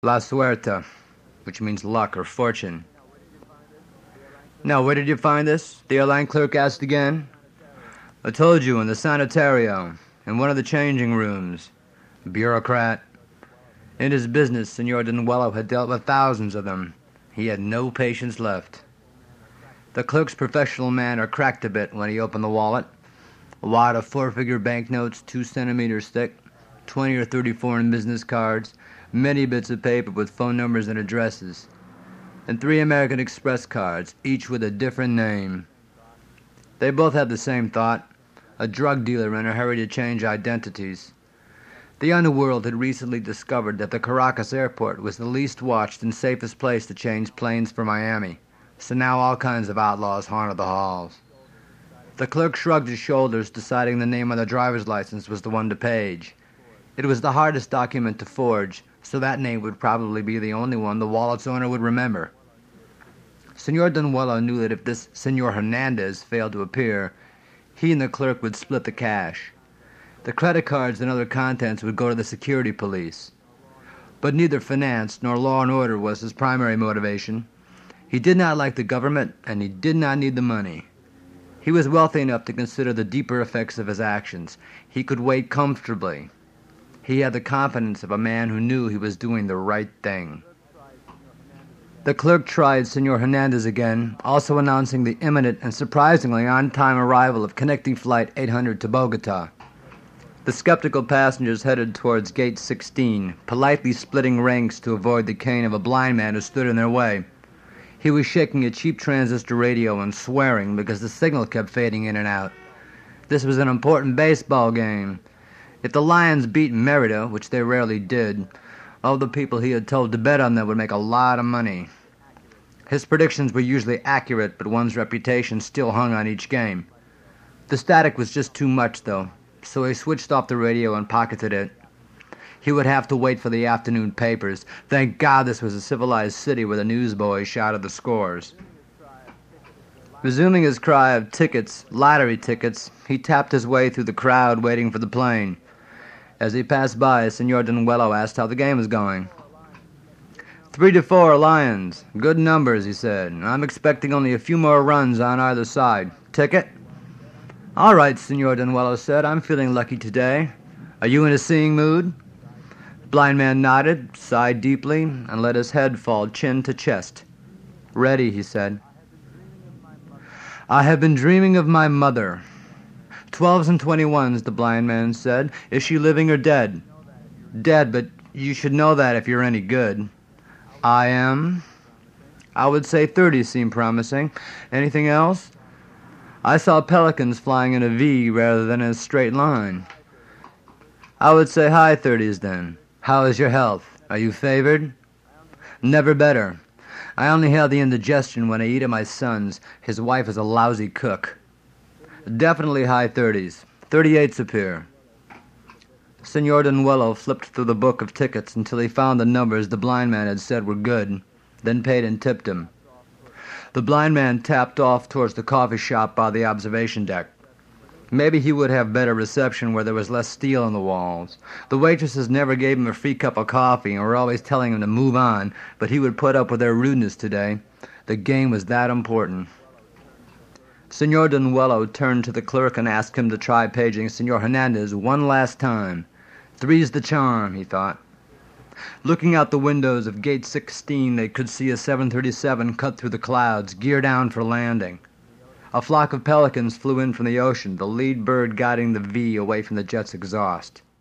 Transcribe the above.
La suerte, which means luck or fortune. Now, where did you find this? The airline clerk asked again. I told you, in the sanitario, in one of the changing rooms. Bureaucrat. In his business, Senor Denuelo had dealt with thousands of them. He had no patience left. The clerk's professional manner cracked a bit when he opened the wallet. A wad of four-figure banknotes, 2 centimeters thick, 20 or 30 foreign business cards, many bits of paper with phone numbers and addresses, and 3 American Express cards, each with a different name. They both had the same thought, a drug dealer in a hurry to change identities. The underworld had recently discovered that the Caracas airport was the least watched and safest place to change planes for Miami, so now all kinds of outlaws haunted the halls. The clerk shrugged his shoulders, deciding the name on the driver's license was the one to page. It was the hardest document to forge, so that name would probably be the only one the wallet's owner would remember. Senor Denuelo knew that if this Senor Hernandez failed to appear, he and the clerk would split the cash. The credit cards and other contents would go to the security police. But neither finance nor law and order was his primary motivation. He did not like the government, and he did not need the money. He was wealthy enough to consider the deeper effects of his actions. He could wait comfortably. He had the confidence of a man who knew he was doing the right thing. The clerk tried Senor Hernandez again, also announcing the imminent and surprisingly on-time arrival of connecting Flight 800 to Bogota. The skeptical passengers headed towards Gate 16, politely splitting ranks to avoid the cane of a blind man who stood in their way. He was shaking a cheap transistor radio and swearing because the signal kept fading in and out. This was an important baseball game. If the Lions beat Merida, which they rarely did, all the people he had told to bet on them would make a lot of money. His predictions were usually accurate, but one's reputation still hung on each game. The static was just too much, though, so he switched off the radio and pocketed it. He would have to wait for the afternoon papers. Thank God this was a civilized city where the newsboys shouted the scores. Resuming his cry of tickets, lottery tickets, he tapped his way through the crowd waiting for the plane. As he passed by, Senor Denuelo asked how the game was going. 3-4 Lions. Good numbers, he said. I'm expecting only a few more runs on either side. Ticket? All right, Senor Denuelo said. I'm feeling lucky today. Are you in a seeing mood? The blind man nodded, sighed deeply, and let his head fall chin to chest. Ready, he said. I have been dreaming of my mother. 12s and 21s, the blind man said. Is she living or dead? Dead, but you should know that if you're any good. I am. I would say 30s seem promising. Anything else? I saw pelicans flying in a V rather than in a straight line. I would say high 30s then. How is your health? Are you favored? Never better. I only have the indigestion when I eat at my son's. His wife is a lousy cook. Definitely high 30s. 38s appear. Senor Denuelo flipped through the book of tickets until he found the numbers the blind man had said were good, then paid and tipped him. The blind man tapped off towards the coffee shop by the observation deck. Maybe he would have better reception where there was less steel on the walls. The waitresses never gave him a free cup of coffee and were always telling him to move on, but he would put up with their rudeness today. The game was that important. Senor Denuelo turned to the clerk and asked him to try paging Senor Hernandez one last time. 3's the charm, he thought. Looking out the windows of Gate 16, they could see a 737 cut through the clouds, gear down for landing. A flock of pelicans flew in from the ocean, the lead bird guiding the V away from the jet's exhaust.